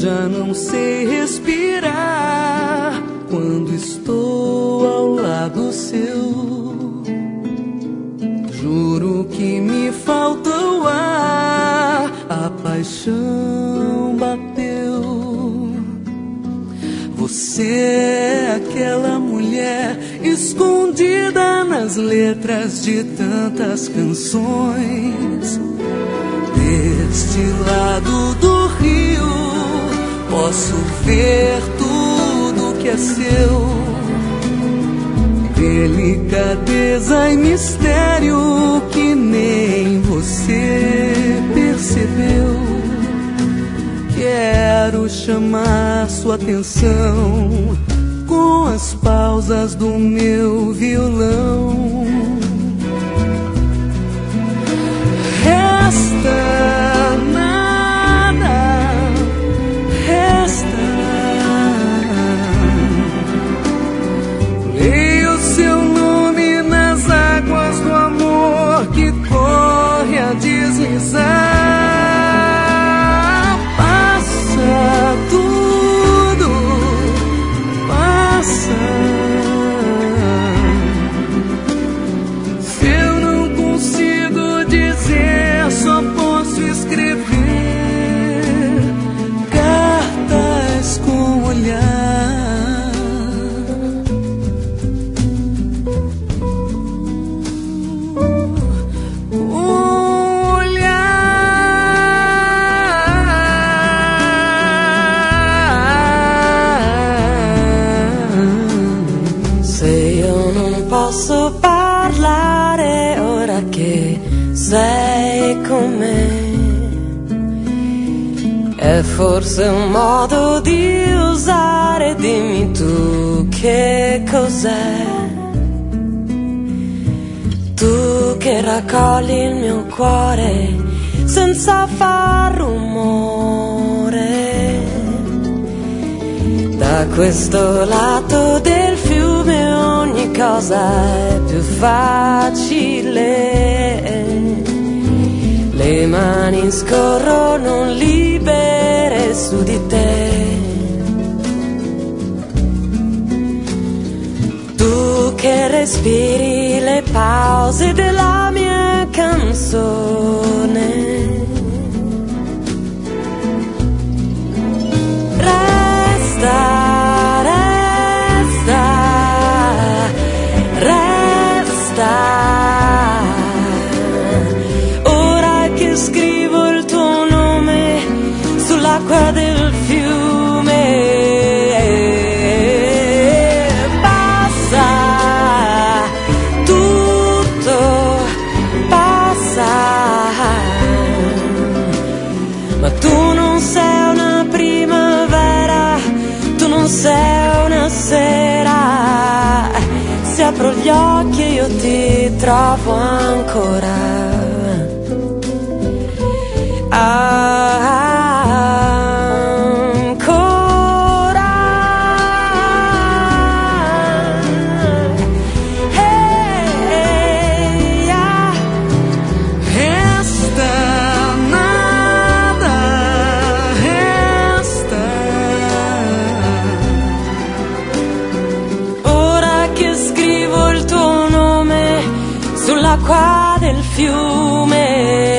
já não sei respirar quando estou ao lado seu. Juro que me falta o ar, a paixão bateu. Você é aquela mulher escondida nas letras de tantas canções. Deste lado do rio posso ver tudo que é seu. Delicadeza e mistério que nem você percebeu. Quero chamar sua atenção com as pausas do meu violão. Resta nada, resta. Leia o seu nome nas águas do amor que corre a deslizar. Passa tudo, passa. Se eu não consigo dizer, só posso escrever cartas com olhar. Se io non posso parlare ora che sei con me, è forse un modo di usare. Dimmi tu che cos'è. Tu che raccogli il mio cuore senza far rumore. Da questo lato del fiume ogni cosa è più facile. Le mani scorrono libere su di te. Tu che respiri le pause della mia canzone. Resta, resta, resta. Ora che scrivo il tuo nome sull'acqua del fiume. Passa, tutto passa. Ma tu non sei una primavera, tu non sei una sera. Se apro gli occhi e io ti trovo ancora. Ancora. Hey, yeah. Resta nada, resta. Ora che scrivo il tuo nome sull'acqua del fiume.